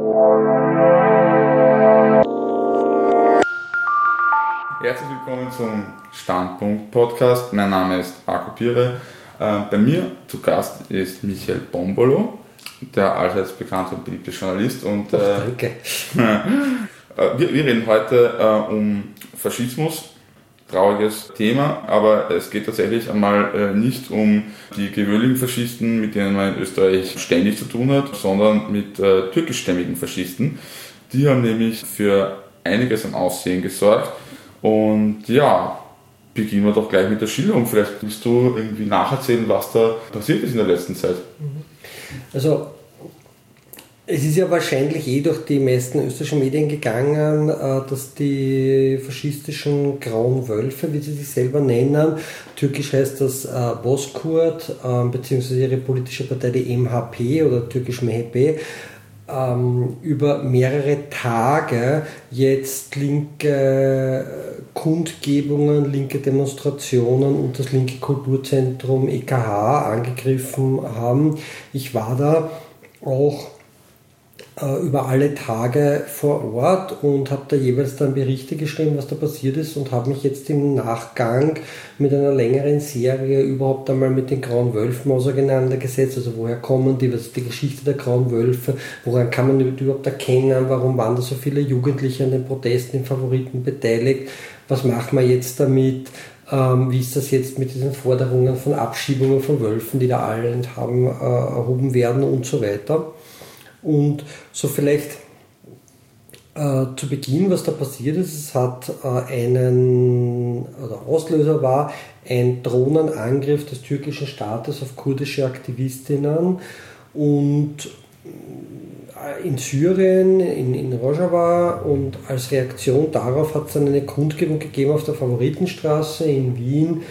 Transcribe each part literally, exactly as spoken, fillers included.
Herzlich willkommen zum Standpunkt-Podcast. Mein Name ist Marco Pire. Äh, bei mir zu Gast ist Michael Bombolo, der allseits bekannte und beliebte Journalist. Und, äh, oh, danke. wir, wir reden heute äh, um Faschismus. Trauriges Thema, aber es geht tatsächlich einmal äh, nicht um die gewöhnlichen Faschisten, mit denen man in Österreich ständig zu tun hat, sondern mit äh, türkischstämmigen Faschisten. Die haben nämlich für einiges an Aufsehen gesorgt. Und ja, beginnen wir doch gleich mit der Schilderung. Vielleicht willst du irgendwie nacherzählen, was da passiert ist in der letzten Zeit. Also, es ist ja wahrscheinlich eh durch die meisten österreichischen Medien gegangen, dass die faschistischen Grauen Wölfe, wie sie sich selber nennen, türkisch heißt das Bozkurt, beziehungsweise ihre politische Partei, die M H P oder türkisch M H P, über mehrere Tage jetzt linke Kundgebungen, linke Demonstrationen und das linke Kulturzentrum E K H angegriffen haben. Ich war da auch über alle Tage vor Ort und habe da jeweils dann Berichte geschrieben, was da passiert ist, und habe mich jetzt im Nachgang mit einer längeren Serie überhaupt einmal mit den Grauen Wölfen auseinandergesetzt. Also woher kommen die, was ist die Geschichte der Grauen Wölfe, woran kann man überhaupt erkennen, warum waren da so viele Jugendliche an den Protesten in Favoriten beteiligt, was macht man jetzt damit, ähm, wie ist das jetzt mit diesen Forderungen von Abschiebungen von Wölfen, die da alle haben, äh, erhoben werden und so weiter. Und so vielleicht äh, zu Beginn, was da passiert ist, es hat äh, einen, oder Auslöser war ein Drohnenangriff des türkischen Staates auf kurdische Aktivistinnen, und in Syrien, in, in Rojava, und als Reaktion darauf hat es dann eine Kundgebung gegeben auf der Favoritenstraße in Wien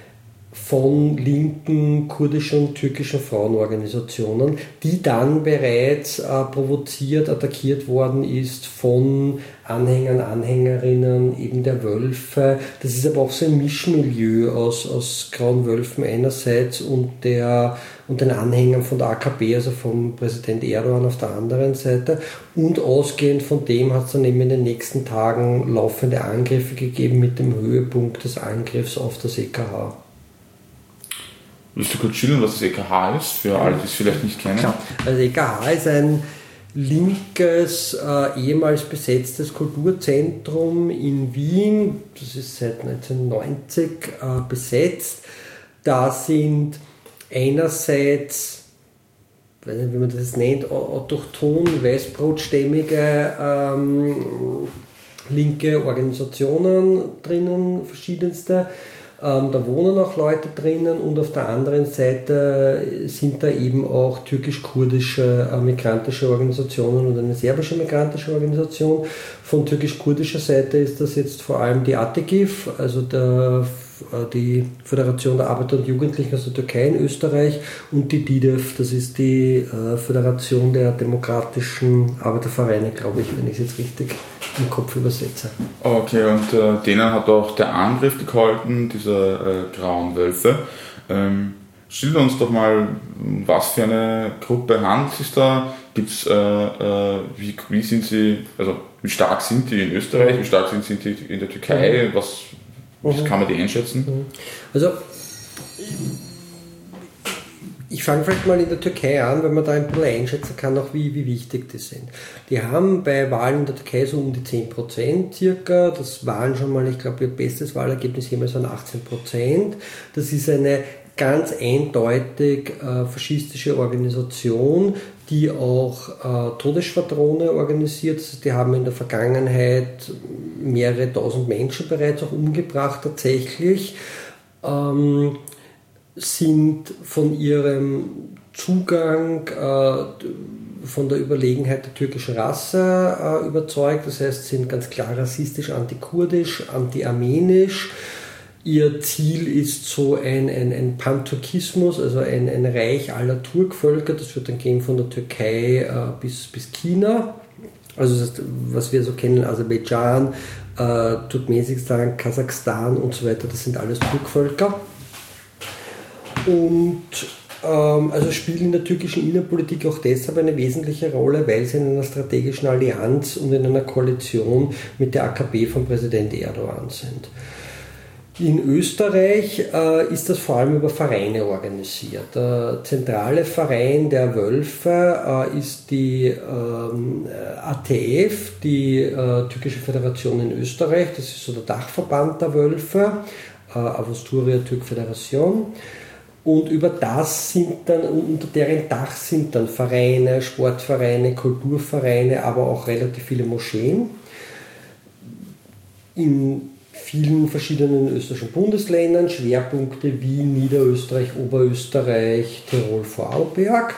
von linken kurdischen und türkischen Frauenorganisationen, die dann bereits äh, provoziert, attackiert worden ist von Anhängern, Anhängerinnen eben der Wölfe. Das ist aber auch so ein Mischmilieu aus, aus Grauen Wölfen einerseits und, der, und den Anhängern von der A K P, also vom Präsident Erdogan auf der anderen Seite. Und ausgehend von dem hat es dann eben in den nächsten Tagen laufende Angriffe gegeben mit dem Höhepunkt des Angriffs auf das E K H. Willst du kurz schildern, was das E K H ist, für alle, die es vielleicht nicht kennen? Klar. Also E K H ist ein linkes, äh, ehemals besetztes Kulturzentrum in Wien. Das ist seit neunzehnhundertneunzig äh, besetzt. Da sind einerseits, ich weiß nicht, wie man das nennt, autochthon, weißbrotstämmige ähm, linke Organisationen drinnen, verschiedenste. Ähm, da wohnen auch Leute drinnen, und auf der anderen Seite sind da eben auch türkisch-kurdische äh, migrantische Organisationen und eine serbische migrantische Organisation. Von türkisch-kurdischer Seite ist das jetzt vor allem die ATİGİV, also der, äh, die Föderation der Arbeiter und Jugendlichen aus der Türkei in Österreich, und die DİDEV, das ist die äh, Föderation der demokratischen Arbeitervereine, glaube ich, wenn ich es jetzt richtig im Kopf übersetze. Okay, und äh, denen hat auch der Angriff gehalten, dieser äh, Grauen Wölfe. Ähm, schilder uns doch mal, was für eine Gruppe handelt es sich da? Gibt's, äh, äh, wie, wie sind sie, also wie stark sind die in Österreich, wie stark sind sie in der Türkei, was, was kann man die einschätzen? Also ich fange vielleicht mal in der Türkei an, weil man da ein bisschen einschätzen kann, auch wie, wie wichtig die sind. Die haben bei Wahlen in der Türkei so um die zehn Prozent circa. Das waren schon mal, ich glaube, ihr bestes Wahlergebnis jemals waren achtzehn Prozent. Das ist eine ganz eindeutig äh, faschistische Organisation, die auch äh, Todesschwadrone organisiert. Also die haben in der Vergangenheit mehrere tausend Menschen bereits auch umgebracht tatsächlich. Ähm, sind von ihrem Zugang, äh, von der Überlegenheit der türkischen Rasse äh, überzeugt. Das heißt, sind ganz klar rassistisch, antikurdisch, anti-armenisch. Ihr Ziel ist so ein, ein, ein Panturkismus, also ein, ein Reich aller Turkvölker. Das wird dann gehen von der Türkei äh, bis, bis China. Also das heißt, was wir so kennen, Aserbaidschan, äh, Turkmenistan, Kasachstan und so weiter, das sind alles Turkvölker. Und Also spielen in der türkischen Innenpolitik auch deshalb eine wesentliche Rolle, weil sie in einer strategischen Allianz und in einer Koalition mit der A K P von Präsident Erdogan sind. In Österreich äh, ist das vor allem über Vereine organisiert. Der zentrale Verein der Wölfe äh, ist die ähm, A T F, die äh, Türkische Föderation in Österreich. Das ist so der Dachverband der Wölfe, äh, Avusturya Türk Föderation. Und über das sind dann, unter deren Dach sind dann Vereine, Sportvereine, Kulturvereine, aber auch relativ viele Moscheen. In vielen verschiedenen österreichischen Bundesländern, Schwerpunkte Wien, Niederösterreich, Oberösterreich, Tirol, Vorarlberg.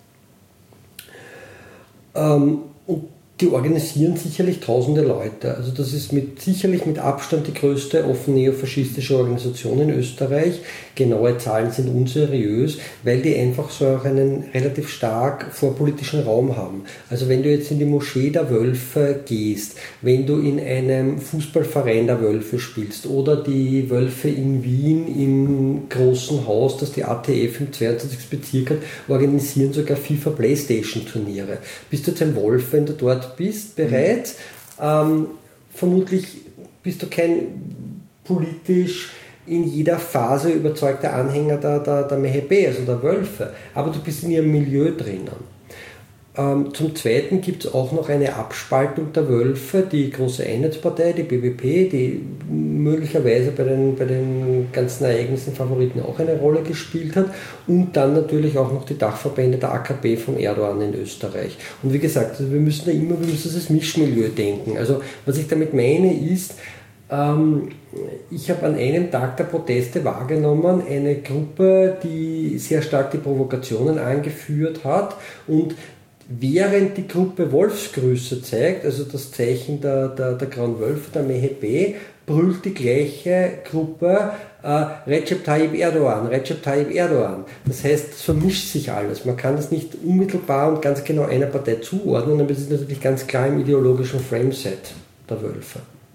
Ähm, und die organisieren sicherlich tausende Leute. Also das ist mit, sicherlich mit Abstand die größte offen neofaschistische Organisation in Österreich. Genaue Zahlen sind unseriös, weil die einfach so auch einen relativ stark vorpolitischen Raum haben. Also wenn du jetzt in die Moschee der Wölfe gehst, wenn du in einem Fußballverein der Wölfe spielst oder die Wölfe in Wien im großen Haus, das die A T F im zweiundzwanzigsten Bezirk hat, organisieren sogar FIFA-Playstation-Turniere. Bist du jetzt ein Wolf, wenn du dort bist, bereit? Mhm. Ähm, vermutlich bist du kein politisch in jeder Phase überzeugter Anhänger der, der, der Mehepe, also der Wölfe, aber du bist in ihrem Milieu drinnen. Ähm, zum Zweiten gibt es auch noch eine Abspaltung der Wölfe, die große Einheitspartei, die B B P, die möglicherweise bei den, bei den ganzen Ereignissen Favoriten auch eine Rolle gespielt hat, und dann natürlich auch noch die Dachverbände der A K P von Erdogan in Österreich. Und wie gesagt, also wir müssen da immer wir müssen das Mischmilieu denken. Also was ich damit meine ist, ähm, ich habe an einem Tag der Proteste wahrgenommen, eine Gruppe, die sehr stark die Provokationen angeführt hat, und während die Gruppe Wolfsgrüße zeigt, also das Zeichen der, der, der Grauen Wölfe, der Mehepe, brüllt die gleiche Gruppe äh, Recep Tayyip Erdogan, Recep Tayyip Erdogan. Das heißt, es vermischt sich alles. Man kann das nicht unmittelbar und ganz genau einer Partei zuordnen, aber es ist natürlich ganz klar im ideologischen Frameset der Wölfe.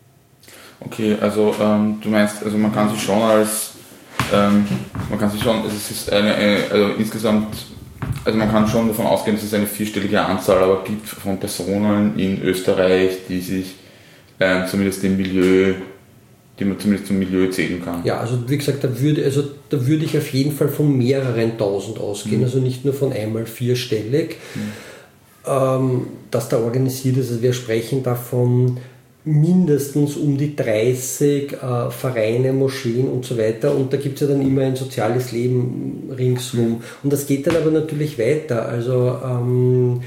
Okay, also ähm, du meinst, also man kann sich schon als, ähm, man kann sich schon, also es ist eine, eine also insgesamt, also man kann schon davon ausgehen, dass es eine vierstellige Anzahl aber gibt von Personen in Österreich, die sich ähm, zumindest dem Milieu, die man zumindest zum Milieu zählen kann. Ja, also wie gesagt, da würde, also, da würde ich auf jeden Fall von mehreren tausend ausgehen, mhm. also nicht nur von einmal vierstellig, mhm. ähm, dass da organisiert ist. Also wir sprechen davon mindestens um die dreißig äh, Vereine, Moscheen und so weiter, und da gibt es ja dann immer ein soziales Leben ringsrum. Und das geht dann aber natürlich weiter. Also ähm,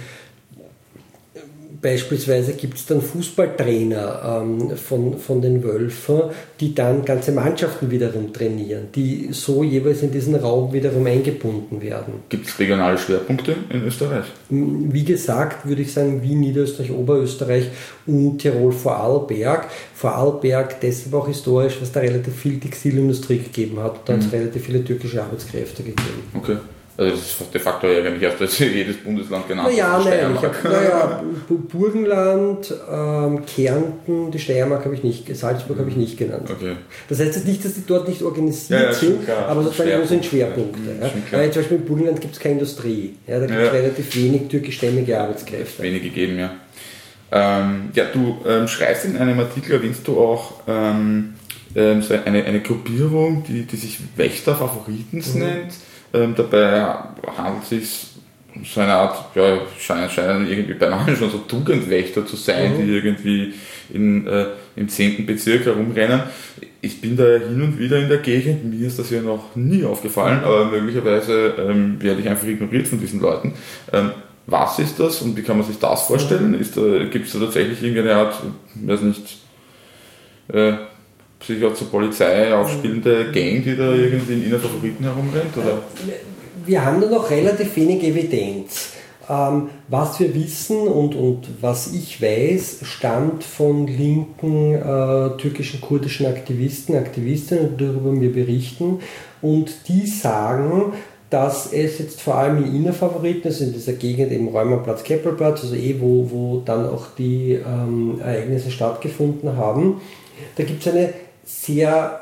beispielsweise gibt es dann Fußballtrainer ähm, von, von den Wölfen, die dann ganze Mannschaften wiederum trainieren, die so jeweils in diesen Raum wiederum eingebunden werden. Gibt es regionale Schwerpunkte in Österreich? Wie gesagt, würde ich sagen, Wien, Niederösterreich, Oberösterreich und Tirol, Vorarlberg. Vorarlberg deshalb auch historisch, was da relativ viel Textilindustrie gegeben hat. Da mhm. hat es relativ viele türkische Arbeitskräfte gegeben. Okay. Also das ist de facto ja eigentlich erst, dass jedes Bundesland genannt naja, ist. Nein, ich hab, naja, Burgenland, ähm, Kärnten, die Steiermark habe ich nicht, Salzburg mhm. habe ich nicht genannt. Okay. Das heißt jetzt nicht, dass die dort nicht organisiert ja, ja, sind, klar, aber sozusagen sind Schwerpunkte. Ja. Ja. Ja, zum Beispiel in Burgenland gibt es keine Industrie. Ja, da gibt es ja. relativ wenig türkischstämmige Arbeitskräfte. Wenig gegeben, ja. Ähm, ja, du ähm, schreibst in einem Artikel, erwähnst du auch ähm, so eine, eine Gruppierung, die, die sich Wächter-Favoritens mhm. nennt. Ähm, dabei handelt es sich um so eine Art, ja, scheinen, scheinen irgendwie beinahe schon so Tugendwächter zu sein, mhm. die irgendwie in, äh, im zehnten Bezirk herumrennen. Ich bin da hin und wieder in der Gegend, mir ist das ja noch nie aufgefallen, aber möglicherweise ähm, werde ich einfach ignoriert von diesen Leuten. Ähm, was ist das und wie kann man sich das vorstellen? Ist da, gibt es da tatsächlich irgendeine Art, ich weiß nicht, äh, sich auch zur Polizei aufspielende Gang, die da irgendwie in ihren Favoriten herumrennt? Oder? Wir haben da noch relativ wenig Evidenz. Ähm, was wir wissen und, und was ich weiß, stammt von linken äh, türkischen, kurdischen Aktivisten, Aktivistinnen, die darüber mir berichten, und die sagen, dass es jetzt vor allem in Innerfavoriten, also in dieser Gegend eben Reumerplatz, Keppelplatz, also eh wo, wo dann auch die ähm, Ereignisse stattgefunden haben, da gibt es eine sehr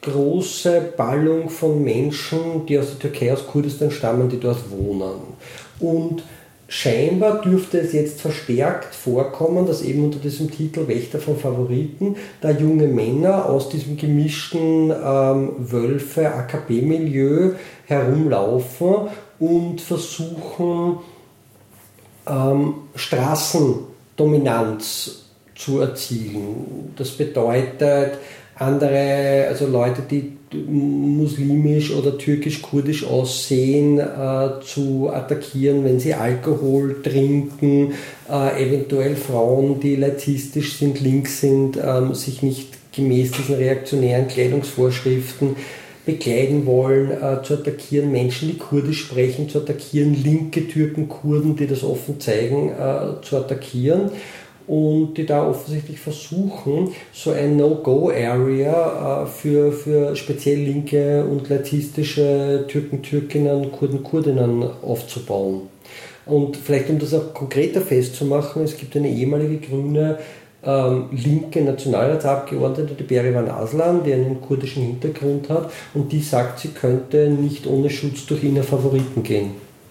große Ballung von Menschen, die aus der Türkei, aus Kurdistan stammen, die dort wohnen. Und scheinbar dürfte es jetzt verstärkt vorkommen, dass eben unter diesem Titel Wächter von Favoriten da junge Männer aus diesem gemischten ähm, Wölfe-A K P-Milieu herumlaufen und versuchen, ähm, Straßendominanz zu erzielen. Das bedeutet, andere, also Leute, die muslimisch oder türkisch-kurdisch aussehen, äh, zu attackieren, wenn sie Alkohol trinken, äh, eventuell Frauen, die laitistisch sind, links sind, ähm, sich nicht gemäß diesen reaktionären Kleidungsvorschriften bekleiden wollen, äh, zu attackieren, Menschen, die Kurdisch sprechen, zu attackieren, linke Türken, Kurden, die das offen zeigen, äh, zu attackieren. Und die da offensichtlich versuchen, so ein No-Go-Area äh, für, für speziell linke und laitistische Türken, Türkinnen, Kurden, Kurdinnen aufzubauen. Und vielleicht, um das auch konkreter festzumachen, es gibt eine ehemalige grüne ähm, linke Nationalratsabgeordnete, die Berivan Aslan, die einen kurdischen Hintergrund hat, und die sagt, sie könnte nicht ohne Schutz durch ihre Favoriten gehen.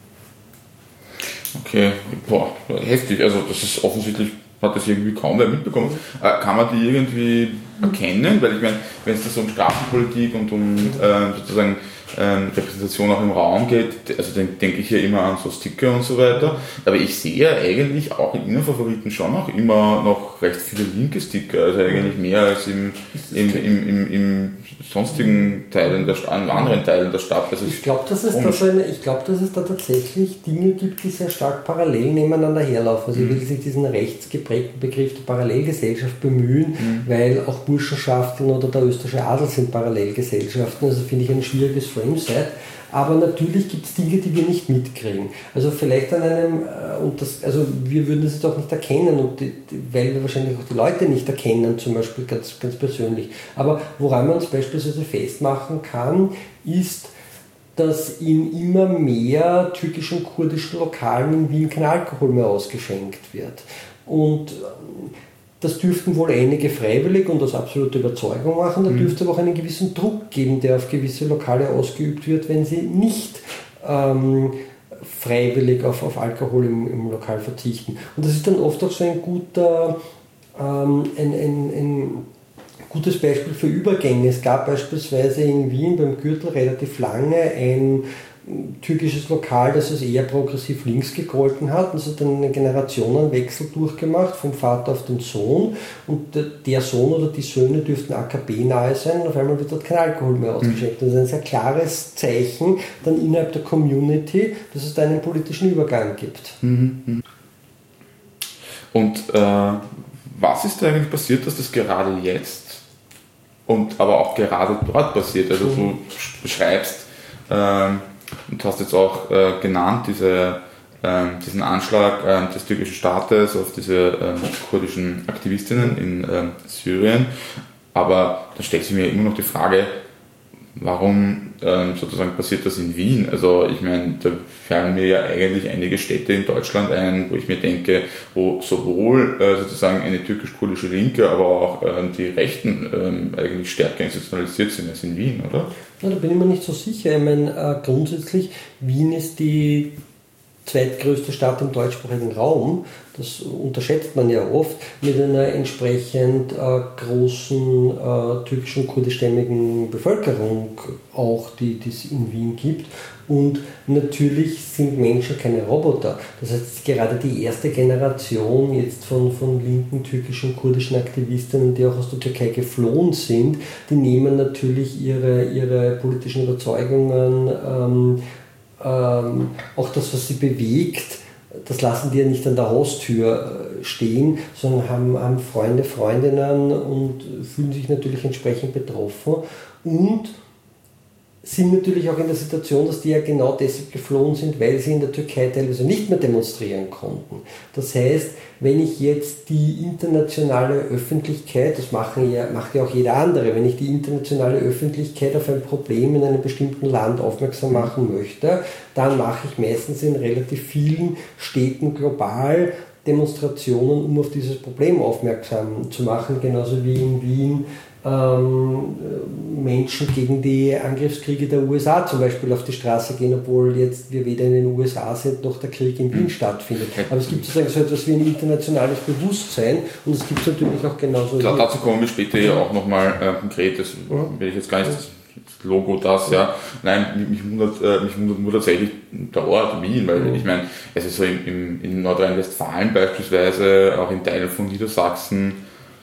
Okay, boah, heftig. Also das ist offensichtlich, hat das irgendwie kaum wer mitbekommen. Äh, kann man die irgendwie erkennen? Weil ich meine, wenn es da so um Straßenpolitik und um äh, sozusagen ähm, Repräsentation auch im Raum geht, also dann denke ich ja immer an so Sticker und so weiter. Aber ich sehe ja eigentlich auch in Innenfavoriten schon auch immer noch recht viele linke Sticker, also eigentlich mehr als im, im, im, im, im sonstigen Teilen der Stadt, in anderen Teilen der Stadt. Also ich glaube, dass, da so glaub, dass es da tatsächlich Dinge gibt, die sehr stark parallel nebeneinander herlaufen. Also mhm. ich will sich diesen rechtsgeprägten Begriff der Parallelgesellschaft bemühen, mhm. weil auch Burschenschaften oder der österreichische Adel sind Parallelgesellschaften. Also finde ich ein schwieriges Frameset. Aber natürlich gibt es Dinge, die wir nicht mitkriegen. Also vielleicht an einem, und das, also wir würden das jetzt auch nicht erkennen, und die, weil wir wahrscheinlich auch die Leute nicht erkennen, zum Beispiel ganz, ganz persönlich. Aber woran man es beispielsweise festmachen kann, ist, dass in immer mehr türkischen und kurdischen Lokalen in Wien kein Alkohol mehr ausgeschenkt wird. Und das dürften wohl einige freiwillig und aus absoluter Überzeugung machen. Da mhm. dürfte es aber auch einen gewissen Druck geben, der auf gewisse Lokale ausgeübt wird, wenn sie nicht ähm, freiwillig auf, auf Alkohol im, im Lokal verzichten. Und das ist dann oft auch so ein guter, ähm, ein, ein, ein gutes Beispiel für Übergänge. Es gab beispielsweise in Wien beim Gürtel relativ lange ein türkisches Lokal, das es eher progressiv links gegolten hat. Das hat einen Generationenwechsel durchgemacht, vom Vater auf den Sohn. Und der Sohn oder die Söhne dürften A K P-nahe sein, und auf einmal wird dort kein Alkohol mehr ausgeschenkt. Das ist ein sehr klares Zeichen dann innerhalb der Community, dass es da einen politischen Übergang gibt. Und äh, was ist da eigentlich passiert, dass das gerade jetzt und aber auch gerade dort passiert? Also du beschreibst, ähm, und hast jetzt auch äh, genannt, diese, äh, diesen Anschlag äh, des türkischen Staates auf diese äh, kurdischen Aktivistinnen in äh, Syrien. Aber da stellt sich mir immer noch die Frage, warum äh, sozusagen passiert das in Wien? Also ich meine, da fallen mir ja eigentlich einige Städte in Deutschland ein, wo ich mir denke, wo sowohl äh, sozusagen eine türkisch-kurdische Linke, aber auch äh, die Rechten äh, eigentlich stärker institutionalisiert sind als in Wien, oder? Ja, da bin ich mir nicht so sicher. Ich meine, äh, grundsätzlich, Wien ist die zweitgrößte Stadt im deutschsprachigen Raum. Das unterschätzt man ja oft, mit einer entsprechend äh, großen äh, türkischen, kurdischstämmigen Bevölkerung auch, die es in Wien gibt. Und natürlich sind Menschen keine Roboter. Das heißt, gerade die erste Generation jetzt von, von linken, türkischen, kurdischen Aktivistinnen, die auch aus der Türkei geflohen sind, die nehmen natürlich ihre, ihre politischen Überzeugungen, ähm, ähm, auch das, was sie bewegt, das lassen die ja nicht an der Haustür stehen, sondern haben, haben Freunde, Freundinnen und fühlen sich natürlich entsprechend betroffen und sind natürlich auch in der Situation, dass die ja genau deshalb geflohen sind, weil sie in der Türkei teilweise nicht mehr demonstrieren konnten. Das heißt, wenn ich jetzt die internationale Öffentlichkeit, das machen ja, macht ja auch jeder andere, wenn ich die internationale Öffentlichkeit auf ein Problem in einem bestimmten Land aufmerksam machen möchte, dann mache ich meistens in relativ vielen Städten global Demonstrationen, um auf dieses Problem aufmerksam zu machen, genauso wie in Wien ähm, Menschen gegen die Angriffskriege der U S A zum Beispiel auf die Straße gehen, obwohl jetzt wir weder in den U S A sind, noch der Krieg in Wien stattfindet. Aber es gibt sozusagen so etwas wie ein internationales Bewusstsein und es gibt es natürlich auch genauso. Da, dazu kommen wir später ja auch nochmal äh, konkret, das mhm. will ich jetzt gar nicht, das Logo das, ja. Nein, mich wundert, äh, mich wundert nur tatsächlich der Ort Wien, weil mhm. ich meine, es ist so im, im, in Nordrhein-Westfalen beispielsweise, auch in Teilen von Niedersachsen,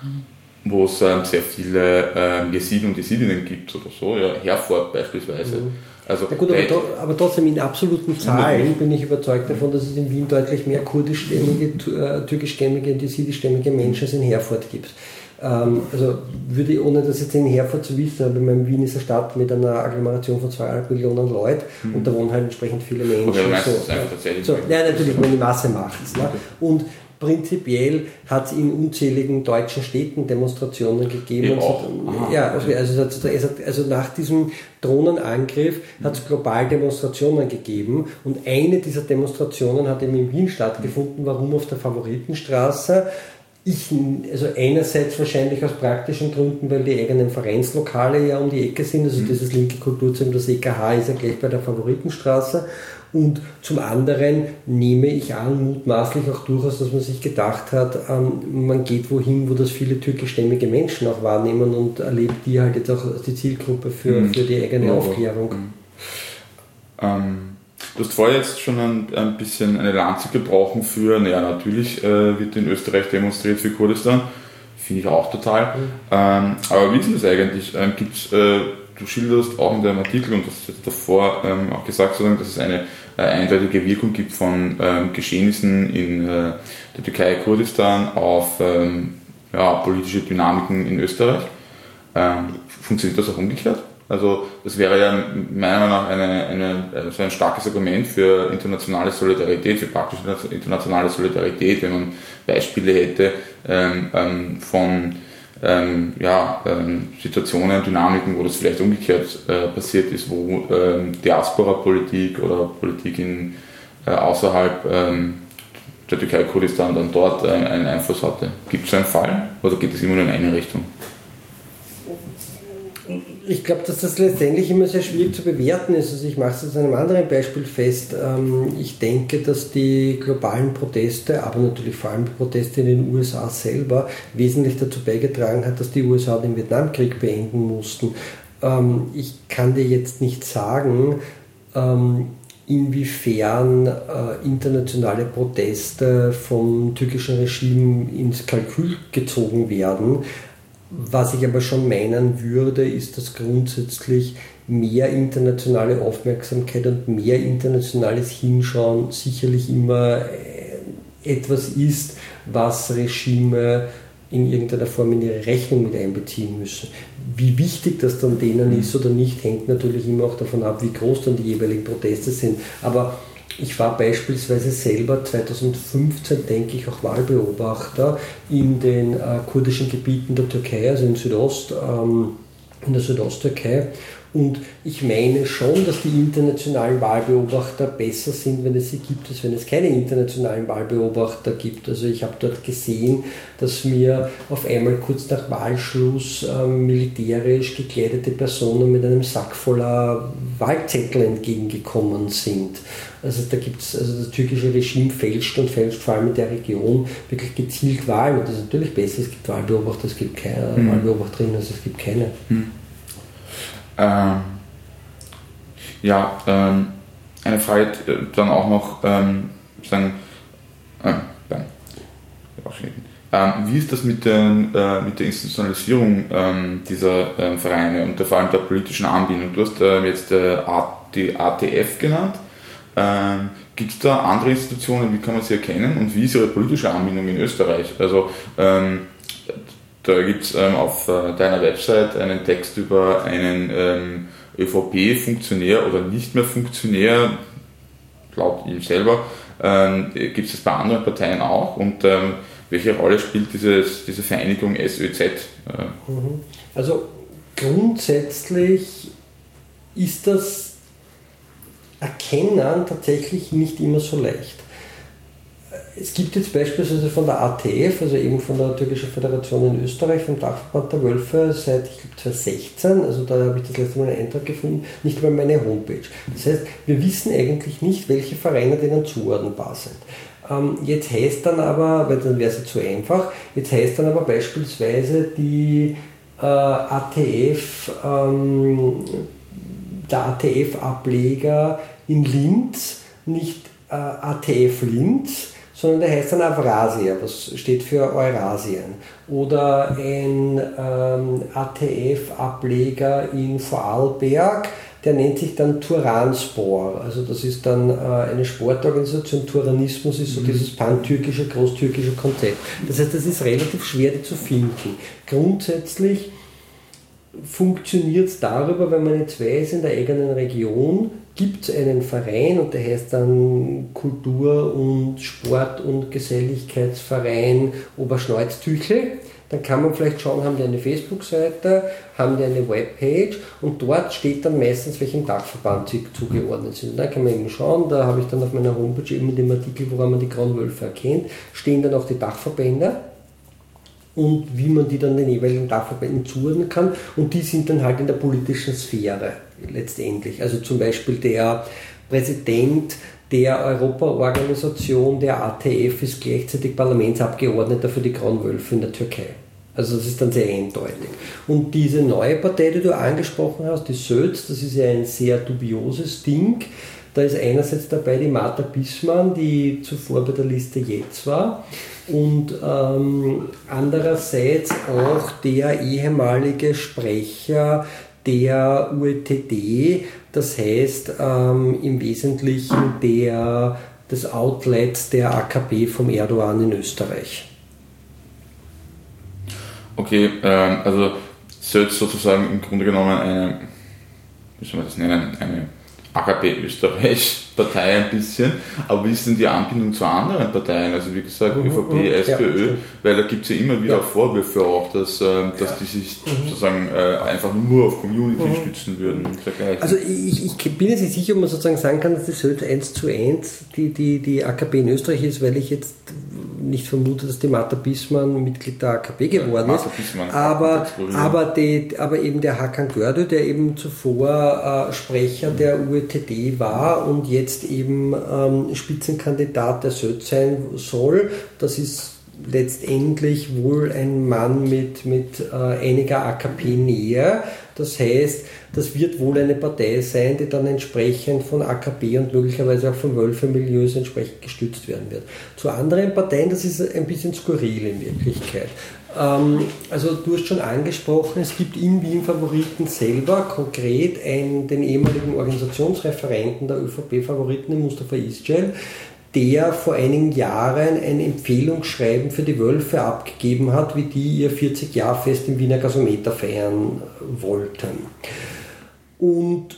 wo es ähm, sehr viele ähm, Jesiden und Jesidinnen gibt oder so, ja, Herford beispielsweise. Mhm. Also, ja gut, aber, to- aber trotzdem in absoluten Zahlen bin ich überzeugt davon, dass es in Wien deutlich mehr kurdischstämmige, äh, türkischstämmige und jesidischstämmige Menschen als in Herford gibt. Ähm, also würde ich, ohne das jetzt in Herford zu wissen, aber ich meine, Wien ist eine Stadt mit einer Agglomeration von zweieinhalb Millionen Leuten mhm. und da wohnen halt entsprechend viele Menschen. Okay, so, so, ja, natürlich, wenn die Masse macht es. Ne? Und prinzipiell hat es in unzähligen deutschen Städten Demonstrationen gegeben. Und auch. Hat, ja, also, also, also nach diesem Drohnenangriff hat es global Demonstrationen gegeben und eine dieser Demonstrationen hat eben in Wien stattgefunden. Warum auf der Favoritenstraße? Ich, also einerseits wahrscheinlich aus praktischen Gründen, weil die eigenen Vereinslokale ja um die Ecke sind, also dieses linke Kulturzentrum, das E K H ist ja gleich bei der Favoritenstraße. Und zum anderen nehme ich an, mutmaßlich auch durchaus, dass man sich gedacht hat, ähm, man geht wohin, wo das viele türkischstämmige Menschen auch wahrnehmen und erlebt die halt jetzt auch als die Zielgruppe für, mhm. für die eigene ja, Aufklärung. Mhm. Ähm, du hast vorher jetzt schon ein, ein bisschen eine Lanze gebrochen für, naja, natürlich äh, wird in Österreich demonstriert für Kurdistan, finde ich auch total. Mhm. Ähm, aber wie ist das eigentlich? Ähm, gibt's, äh, du schilderst auch in deinem Artikel, und das hast du jetzt davor ähm, auch gesagt, sozusagen, dass es eine äh, eindeutige Wirkung gibt von ähm, Geschehnissen in äh, der Türkei, Kurdistan auf ähm, ja, politische Dynamiken in Österreich. Ähm, funktioniert das auch umgekehrt? Also das wäre ja meiner Meinung nach eine, eine, also ein starkes Argument für internationale Solidarität, für praktische internationale Solidarität, wenn man Beispiele hätte ähm, ähm, von Ähm, ja, ähm, Situationen, Dynamiken, wo das vielleicht umgekehrt äh, passiert ist, wo ähm, Diaspora-Politik oder Politik in, äh, außerhalb ähm, der Türkei, Kurdistan dann dort äh, einen Einfluss hatte. Gibt es so einen Fall oder geht es immer nur in eine Richtung? Ich glaube, dass das letztendlich immer sehr schwierig zu bewerten ist. Also ich mache es an einem anderen Beispiel fest. Ich denke, dass die globalen Proteste, aber natürlich vor allem die Proteste in den U S A selber, wesentlich dazu beigetragen hat, dass die U S A den Vietnamkrieg beenden mussten. Ich kann dir jetzt nicht sagen, inwiefern internationale Proteste vom türkischen Regime ins Kalkül gezogen werden. Was ich aber schon meinen würde, ist, dass grundsätzlich mehr internationale Aufmerksamkeit und mehr internationales Hinschauen sicherlich immer etwas ist, was Regime in irgendeiner Form in ihre Rechnung mit einbeziehen müssen. Wie wichtig das dann denen ist oder nicht, hängt natürlich immer auch davon ab, wie groß dann die jeweiligen Proteste sind. Aber ich war beispielsweise selber zweitausendfünfzehn, denke ich, auch Wahlbeobachter in den äh, kurdischen Gebieten der Türkei, also in Südost, ähm, in der Südosttürkei. Und ich meine schon, dass die internationalen Wahlbeobachter besser sind, wenn es sie gibt, als wenn es keine internationalen Wahlbeobachter gibt. Also ich habe dort gesehen, dass mir auf einmal kurz nach Wahlschluss ähm, militärisch gekleidete Personen mit einem Sack voller Wahlzettel entgegengekommen sind. Also da gibt es, also das türkische Regime fälscht und fälscht vor allem in der Region wirklich gezielt Wahlen. Und das ist natürlich besser, es gibt Wahlbeobachter, es gibt keine mhm. Wahlbeobachterinnen, also es gibt keine. Mhm. Ähm, ja, ähm, eine Frage dann auch noch, ähm, sagen, äh, dann, ähm, wie ist das mit, den, äh, mit der Institutionalisierung ähm, dieser äh, Vereine und der, vor allem der politischen Anbindung? Du hast äh, jetzt äh, die A T F genannt. Ähm, Gibt es da andere Institutionen, wie kann man sie erkennen und wie ist ihre politische Anbindung in Österreich? Also ähm, da gibt es ähm, auf äh, deiner Website einen Text über einen ähm, ÖVP-Funktionär oder nicht mehr Funktionär, laut ihm selber. Ähm, gibt es das bei anderen Parteien auch? Und ähm, welche Rolle spielt dieses, diese Vereinigung S Ö Z? Also grundsätzlich ist das Erkennen tatsächlich nicht immer so leicht. es gibt jetzt beispielsweise von der A T F, also eben von der Türkischen Föderation in Österreich, vom Dachverband der Wölfe seit ich glaube zwanzig sechzehn, also da habe ich das letzte Mal einen Eintrag gefunden, nicht über meine Homepage. Das heißt, wir wissen eigentlich nicht, welche Vereine denen zuordnenbar sind. Ähm, jetzt heißt dann aber, weil dann wäre es zu einfach, jetzt heißt dann aber beispielsweise die äh, A T F, ähm, der A T F-Ableger in Linz, nicht äh, A T F Linz, sondern der heißt dann Avrasia, was steht für Eurasien. Oder ein ähm, A T F-Ableger in Vorarlberg, der nennt sich dann Turanspor. Also das ist dann äh, eine Sportorganisation. Turanismus ist so mhm. dieses pan-türkische, großtürkische Konzept. Das heißt, das ist relativ schwer, die zu finden. Grundsätzlich funktioniert es darüber, wenn man jetzt weiß, in der eigenen Region gibt es einen Verein und der heißt dann Kultur- und Sport- und Geselligkeitsverein Oberschneuztüchel. Dann kann man vielleicht schauen, haben die eine Facebook-Seite, haben die eine Webpage und dort steht dann meistens, welchem Dachverband sie zugeordnet sind. Und dann kann man eben schauen, da habe ich dann auf meiner Homepage eben in dem Artikel, woran man die Grauen Wölfe erkennt, stehen dann auch die Dachverbände und wie man die dann den jeweiligen Dachverbänden zuordnen kann. Und die sind dann halt in der politischen Sphäre letztendlich. Also zum Beispiel der Präsident der Europaorganisation, der A T F, ist gleichzeitig Parlamentsabgeordneter für die Grauen Wölfe in der Türkei. Also das ist dann sehr eindeutig. Und diese neue Partei, die du angesprochen hast, die Söz, das ist ja ein sehr dubioses Ding. Da ist einerseits dabei die Marta Bisman, die zuvor bei der Liste jetzt war, und ähm, andererseits auch der ehemalige Sprecher der U E T D, das heißt ähm, im Wesentlichen der, des Outlets der A K P vom Erdogan in Österreich. Okay, ähm, also Söz sozusagen im Grunde genommen eine, wie soll man das nennen, eine A K P Österreich-Partei ein bisschen, aber wie ist denn die Anbindung zu anderen Parteien, also wie gesagt mhm, ÖVP, SPÖ, ja, weil da gibt es ja immer wieder ja. Vorwürfe auch, dass, äh, dass ja. die sich mhm. sozusagen äh, einfach nur auf Community mhm. stützen würden. Also ich, ich bin jetzt nicht sicher, ob man sozusagen sagen kann, dass das Söz eins zu eins die, die, die A K P in Österreich ist, weil ich jetzt nicht vermute, dass die Marta Bisman Mitglied der A K P geworden ja, ist, Bisman, aber, aber, die, aber eben der Hakan Gördü, der eben zuvor äh, Sprecher der U E T D war und jetzt eben ähm, Spitzenkandidat der Söz sein soll, das ist letztendlich wohl ein Mann mit, mit äh, einiger A K P-Nähe. Das heißt, das wird wohl eine Partei sein, die dann entsprechend von A K P und möglicherweise auch von Wölfe-Milieus entsprechend gestützt werden wird. Zu anderen Parteien, das ist ein bisschen skurril in Wirklichkeit. Ähm, also du hast schon angesprochen, es gibt in Wien Favoriten selber, konkret einen, den ehemaligen Organisationsreferenten der ÖVP-Favoriten, Mustafa Iscel, der vor einigen Jahren ein Empfehlungsschreiben für die Wölfe abgegeben hat, wie die ihr vierzig-Jahr-Fest im Wiener Gasometer feiern wollten. Und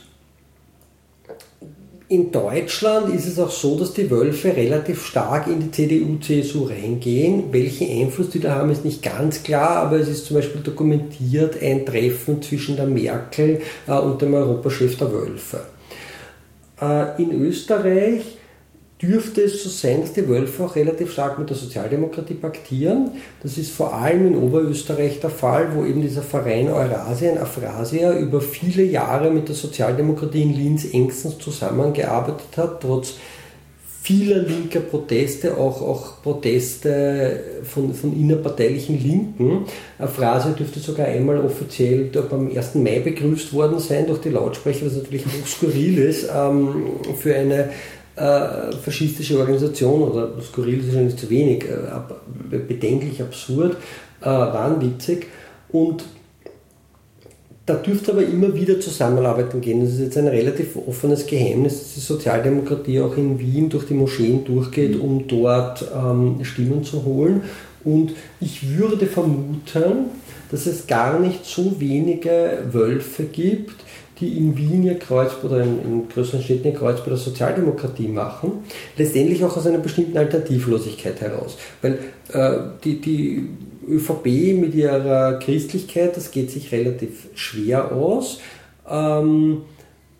in Deutschland ist es auch so, dass die Wölfe relativ stark in die C D U C S U reingehen. Welchen Einfluss die da haben, ist nicht ganz klar, aber es ist zum Beispiel dokumentiert ein Treffen zwischen der Merkel äh, und dem Europachef der Wölfe. Äh, in Österreich dürfte es so sein, dass die Wölfe auch relativ stark mit der Sozialdemokratie paktieren. Das ist vor allem in Oberösterreich der Fall, wo eben dieser Verein Eurasien, Avrasia, über viele Jahre mit der Sozialdemokratie in Linz engstens zusammengearbeitet hat, trotz vieler linker Proteste, auch, auch Proteste von, von innerparteilichen Linken. Avrasia dürfte sogar einmal offiziell beim ersten Mai begrüßt worden sein durch die Lautsprecher, was natürlich hoch skurril ist ähm, für eine Äh, faschistische Organisation, oder skurril ist wahrscheinlich zu wenig, äh, bedenklich absurd, äh, wahnwitzig, und da dürfte aber immer wieder Zusammenarbeiten gehen. Das ist jetzt ein relativ offenes Geheimnis, dass die Sozialdemokratie auch in Wien durch die Moscheen durchgeht, um dort ähm, Stimmen zu holen, und ich würde vermuten, dass es gar nicht so wenige Wölfe gibt, die in Wien ihr Kreuz oder in, in größeren Städten ihr Kreuz bei der Sozialdemokratie machen, letztendlich auch aus einer bestimmten Alternativlosigkeit heraus. Weil äh, die, die ÖVP mit ihrer Christlichkeit, das geht sich relativ schwer aus. Ähm,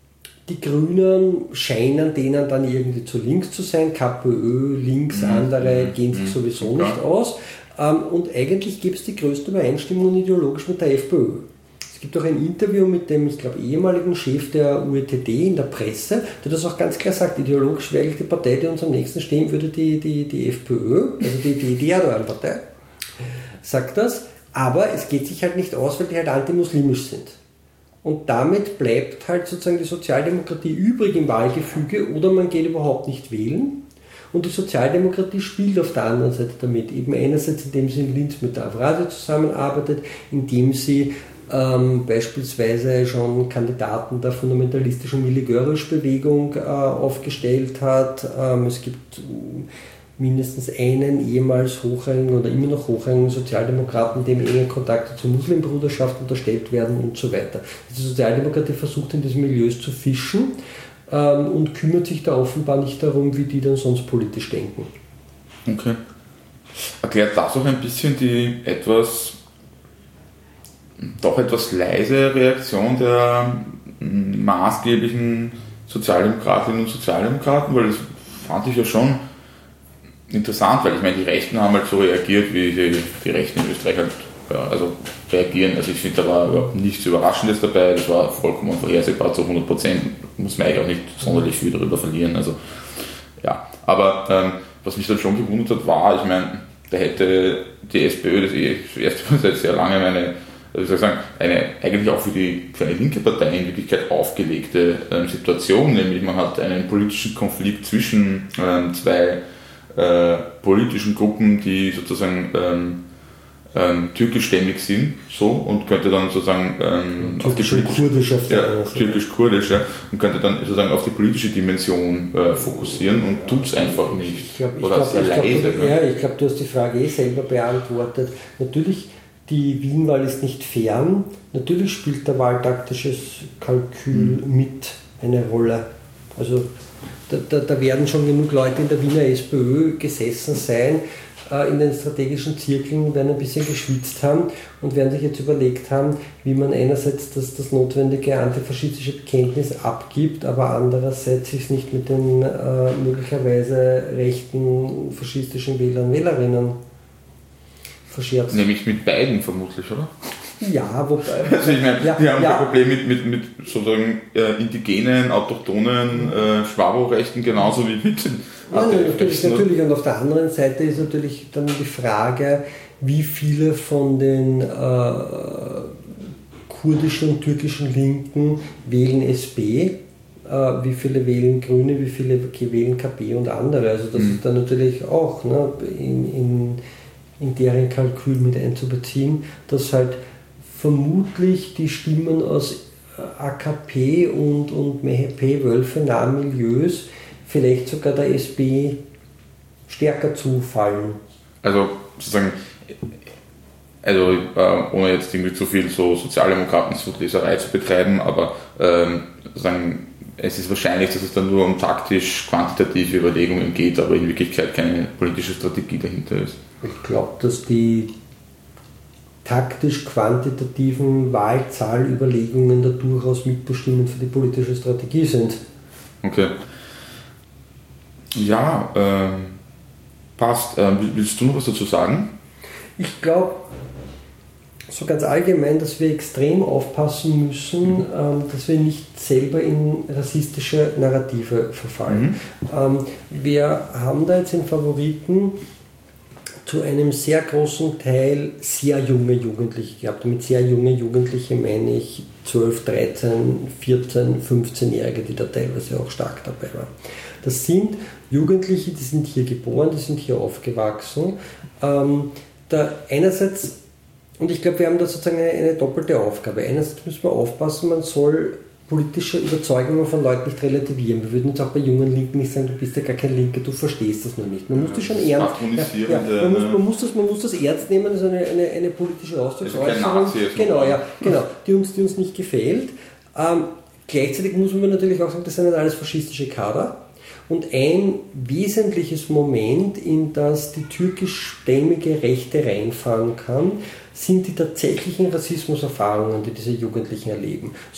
Die Grünen scheinen denen dann irgendwie zu links zu sein, KPÖ, links, mhm. andere gehen sich sowieso nicht aus. Und eigentlich gibt es die größte Übereinstimmung ideologisch mit der FPÖ. Es gibt auch ein Interview mit dem, ich glaube, ehemaligen Chef der U E T D in der Presse, der das auch ganz klar sagt, ideologisch wäre die Partei, die uns am nächsten stehen würde, die, die, die FPÖ, also die, die, die Erdogan-Partei, sagt das. Aber es geht sich halt nicht aus, weil die halt antimuslimisch sind. Und damit bleibt halt sozusagen die Sozialdemokratie übrig im Wahlgefüge oder man geht überhaupt nicht wählen. Und die Sozialdemokratie spielt auf der anderen Seite damit. Eben einerseits, indem sie in Linz mit der Avrasio zusammenarbeitet, indem sie ähm, beispielsweise schon Kandidaten der fundamentalistischen Miligörisch-Bewegung äh, aufgestellt hat. Ähm, es gibt mindestens einen ehemals hochrangigen oder immer noch hochrangigen Sozialdemokraten, dem enge Kontakte zur Muslimbruderschaft unterstellt werden und so weiter. Die Sozialdemokratie versucht in diesen Milieus zu fischen ähm, und kümmert sich da offenbar nicht darum, wie die dann sonst politisch denken. Okay. Erklärt das auch ein bisschen die etwas doch etwas leise Reaktion der maßgeblichen Sozialdemokratinnen und Sozialdemokraten, weil das fand ich ja schon interessant, weil ich meine, die Rechten haben halt so reagiert, wie die, die Rechten in Österreich halt ja, also reagieren. Also ich finde, da war überhaupt nichts Überraschendes dabei, das war vollkommen vorhersehbar zu hundert Prozent, muss man eigentlich auch nicht sonderlich viel darüber verlieren. Also ja, aber ähm, was mich dann schon gewundert hat, war, ich meine, da hätte die SPÖ das eh das erste Mal seit sehr lange eine, wie soll ich sagen, eine eigentlich auch für, die, für eine linke Partei in Wirklichkeit aufgelegte ähm, Situation, nämlich man hat einen politischen Konflikt zwischen ähm, zwei Äh, politischen Gruppen, die sozusagen ähm, ähm, türkischstämmig sind, so, und könnte dann sozusagen ähm, auf die politische, ja, türkisch-kurdisch, ja, und könnte dann sozusagen auf die politische Dimension äh, fokussieren und tut es einfach nicht. Ich glaub, ich Oder glaub, sehr ich leise. Glaub, ja, ich glaube, du hast die Frage eh selber beantwortet. Natürlich, die Wien-Wahl ist nicht fern, natürlich spielt der wahltaktisches Kalkül mhm. mit eine Rolle. Also Da, da, da werden schon genug Leute in der Wiener SPÖ gesessen sein, äh, in den strategischen Zirkeln, werden ein bisschen geschwitzt haben und werden sich jetzt überlegt haben, wie man einerseits das, das notwendige antifaschistische Bekenntnis abgibt, aber andererseits sich nicht mit den äh, möglicherweise rechten faschistischen Wählern und Wählerinnen verscherzt. Nämlich mit beiden vermutlich, oder? Ja, wobei. Also ich meine, ja, die haben ja. ein Problem mit, mit, mit sozusagen äh, indigenen, autochthonen äh, Schwaborechten genauso wie mit den ja, natürlich, natürlich. Und auf der anderen Seite ist natürlich dann die Frage, wie viele von den äh, kurdischen und türkischen Linken wählen S P, äh, wie viele wählen Grüne, wie viele wählen K P und andere. Also das mhm. ist dann natürlich auch ne, in, in, in deren Kalkül mit einzubeziehen, dass halt vermutlich die Stimmen aus A K P und, und M H P-Wölfe-nahen Milieus vielleicht sogar der S P stärker zufallen. Also sozusagen, also äh, ohne jetzt irgendwie zu viel so Sozialdemokraten-Leserei zu betreiben, aber ähm, sozusagen, es ist wahrscheinlich, dass es dann nur um taktisch-quantitative Überlegungen geht, aber in Wirklichkeit keine politische Strategie dahinter ist. Ich glaube, dass die taktisch-quantitativen Wahlzahlüberlegungen da durchaus mitbestimmend für die politische Strategie sind. Okay. Ja, äh, passt. Äh, willst du noch was dazu sagen? Ich glaube, so ganz allgemein, dass wir extrem aufpassen müssen, mhm. ähm, dass wir nicht selber in rassistische Narrative verfallen. Mhm. Ähm, wir haben da jetzt den Favoriten zu einem sehr großen Teil sehr junge Jugendliche gehabt. Mit sehr junge Jugendliche meine ich zwölf, dreizehn, vierzehn, fünfzehnjährige, die da teilweise auch stark dabei waren. Das sind Jugendliche, die sind hier geboren, die sind hier aufgewachsen. Ähm, da einerseits, und ich glaube, wir haben da sozusagen eine, eine doppelte Aufgabe. Einerseits müssen wir aufpassen, man soll politische Überzeugungen von Leuten nicht relativieren. Wir würden jetzt auch bei jungen Linken nicht sagen, du bist ja gar kein Linke, du verstehst das nur nicht. Man muss das schon ernst ja, ja, man, muss, man, muss das, man muss das ernst nehmen, das ist eine, eine, eine politische Ausdrucksäußerung, genau, ja, genau, die, uns, die uns nicht gefällt. Ähm, gleichzeitig muss man natürlich auch sagen, das sind nicht alles faschistische Kader. Und ein wesentliches Moment, in das die türkischstämmige Rechte reinfahren kann, sind die tatsächlichen Rassismuserfahrungen, die diese Jugendlichen erleben. So,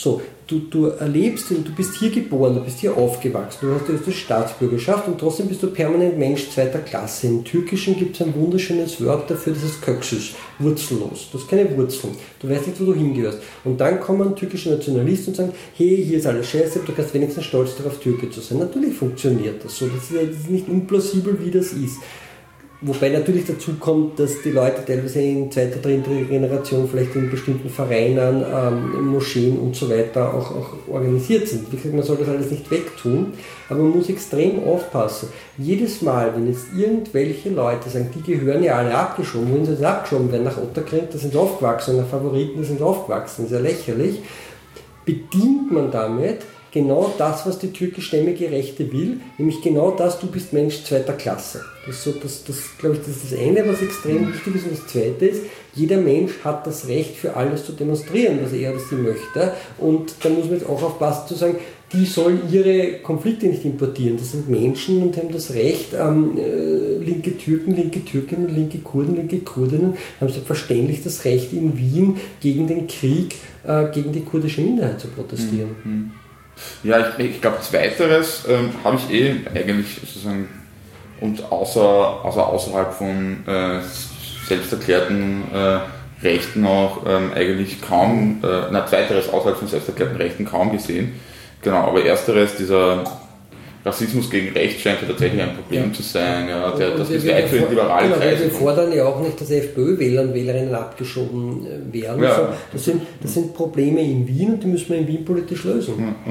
du, du erlebst, du bist hier geboren, du bist hier aufgewachsen, du hast die österreichische Staatsbürgerschaft und trotzdem bist du permanent Mensch zweiter Klasse. Im Türkischen gibt es ein wunderschönes Wort dafür, das heißt Köksüs, wurzellos. Du hast keine Wurzeln, du weißt nicht, wo du hingehörst. Und dann kommen türkische Nationalisten und sagen, hey, hier ist alles scheiße, du kannst wenigstens stolz darauf, Türke zu sein. Natürlich funktioniert das so, das ist, das ist nicht unplausibel, wie das ist. Wobei natürlich dazu kommt, dass die Leute teilweise in zweiter, dritter Generation vielleicht in bestimmten Vereinen, ähm, Moscheen und so weiter auch, auch organisiert sind. Wie gesagt, man soll das alles nicht wegtun, aber man muss extrem aufpassen. Jedes Mal, wenn jetzt irgendwelche Leute sagen, die gehören ja alle abgeschoben, wohin sie jetzt abgeschoben werden, nach Otterkring, da sind sie aufgewachsen, nach Favoriten, da sind sie aufgewachsen, das ist ja lächerlich, bedient man damit genau das, was die türkischstämmige Rechte will, nämlich genau das, du bist Mensch zweiter Klasse. Das ist so, das, das glaube ich, das ist das eine, was extrem wichtig ist. Und das zweite ist, jeder Mensch hat das Recht, für alles zu demonstrieren, was er oder sie möchte. Und da muss man jetzt auch aufpassen zu sagen, die sollen ihre Konflikte nicht importieren. Das sind Menschen und haben das Recht, ähm, äh, linke Türken, linke Türkinnen, linke Kurden, linke Kurdinnen haben selbstverständlich das Recht, in Wien gegen den Krieg, äh, gegen die kurdische Minderheit zu protestieren. Mhm. Ja, ich, ich glaube, Zweiteres ähm, habe ich eh eigentlich sozusagen und außer, außer außerhalb von äh, selbsterklärten äh, Rechten auch ähm, eigentlich kaum, äh, na, Zweiteres außerhalb von selbsterklärten Rechten kaum gesehen. Genau, aber Ersteres, dieser Rassismus gegen Rechts scheint ja tatsächlich ein Problem ja. zu sein. Ja, der, das ist weit für liberale genau, Kreise. Wir fordern ja auch nicht, dass FPÖ-Wähler und Wählerinnen abgeschoben werden. Ja. Also, das, sind, das sind Probleme in Wien und die müssen wir in Wien politisch lösen.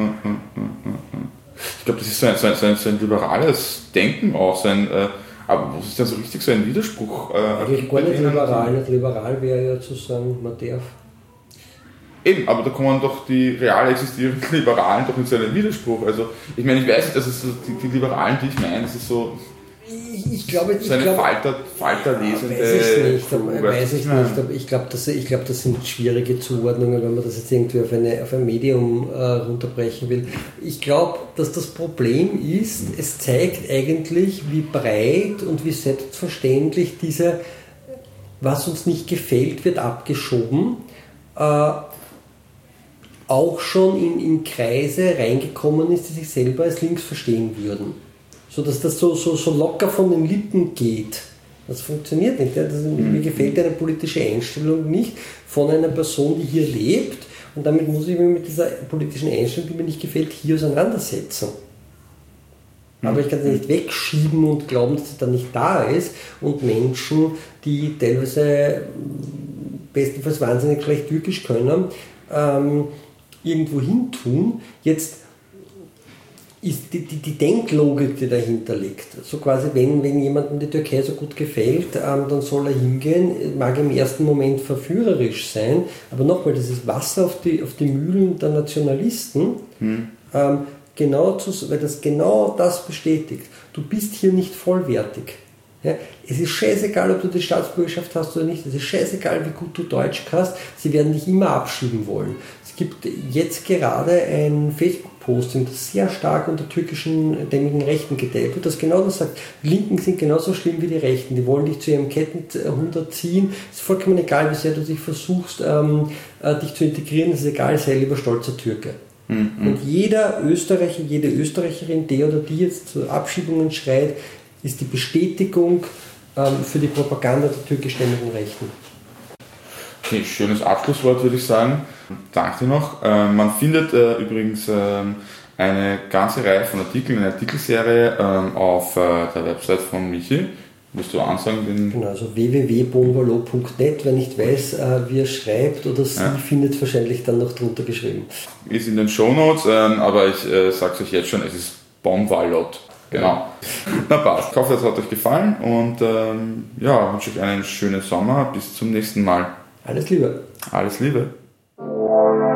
Ich glaube, das ist so ein, so, ein, so, ein, so ein liberales Denken auch. So ein, äh, aber was ist denn so richtig so ein Widerspruch? Äh, Eigentlich gar nicht liberal. Nicht liberal wäre ja zu sagen, man darf. Eben, aber da kommen doch die real existierenden Liberalen doch in so einen Widerspruch. Also, ich meine, ich weiß nicht, dass es so die, die Liberalen, die ich meine, das ist so. Ich, ich glaube, so eine ich glaube, Falter, Falterlesende. Weiß ich nicht, aber, weiß ich nicht, aber ich glaube, das, ich glaube, das sind schwierige Zuordnungen, wenn man das jetzt irgendwie auf, eine, auf ein Medium äh, runterbrechen will. Ich glaube, dass das Problem ist, es zeigt eigentlich, wie breit und wie selbstverständlich diese, was uns nicht gefällt, wird abgeschoben. Äh, auch schon in, in Kreise reingekommen ist, die sich selber als links verstehen würden. So dass das so, so, so locker von den Lippen geht. Das funktioniert nicht. Ja? Das, mir gefällt eine politische Einstellung nicht von einer Person, die hier lebt, und damit muss ich mich mit dieser politischen Einstellung, die mir nicht gefällt, hier auseinandersetzen. Aber ich kann sie nicht wegschieben und glauben, dass sie dann nicht da ist, und Menschen, die teilweise bestenfalls wahnsinnig schlecht Türkisch können, ähm, irgendwo hin tun. Jetzt ist die, die, die Denklogik, die dahinter liegt. So quasi, wenn, wenn jemandem die Türkei so gut gefällt, ähm, dann soll er hingehen, mag im ersten Moment verführerisch sein, aber nochmal, das ist Wasser auf die, auf die Mühlen der Nationalisten, hm. ähm, genau zu, weil das genau das bestätigt. Du bist hier nicht vollwertig. Ja, es ist scheißegal, ob du die Staatsbürgerschaft hast oder nicht, es ist scheißegal, wie gut du Deutsch kannst, sie werden dich immer abschieben wollen. Es gibt jetzt gerade ein Facebook-Posting, das sehr stark unter türkischen dämmigen Rechten geteilt wird, das genau das sagt, die Linken sind genauso schlimm wie die Rechten, die wollen dich zu ihrem Kettenhund erziehen, es ist vollkommen egal, wie sehr du dich versuchst, ähm, äh, dich zu integrieren, es ist egal, sei lieber stolzer Türke. Mhm. Und jeder Österreicher, jede Österreicherin, der oder die jetzt zu Abschiebungen schreit, ist die Bestätigung ähm, für die Propaganda der türkischstämmigen Rechten. Okay, schönes Abschlusswort, würde ich sagen. Danke dir noch. Äh, man findet äh, übrigens äh, eine ganze Reihe von Artikeln, eine Artikelserie äh, auf äh, der Website von Michi. Willst du ansagen? Den genau, also w w w punkt bonvalo punkt net. Wer nicht weiß, äh, wie er schreibt oder sie, ja. findet wahrscheinlich dann noch drunter geschrieben. Ist in den Shownotes, äh, aber ich äh, sage es euch jetzt schon, es ist Bonvalot. Genau. Na passt. Ich hoffe, es hat euch gefallen und ähm, ja, wünsche euch einen schönen Sommer. Bis zum nächsten Mal. Alles Liebe. Alles Liebe.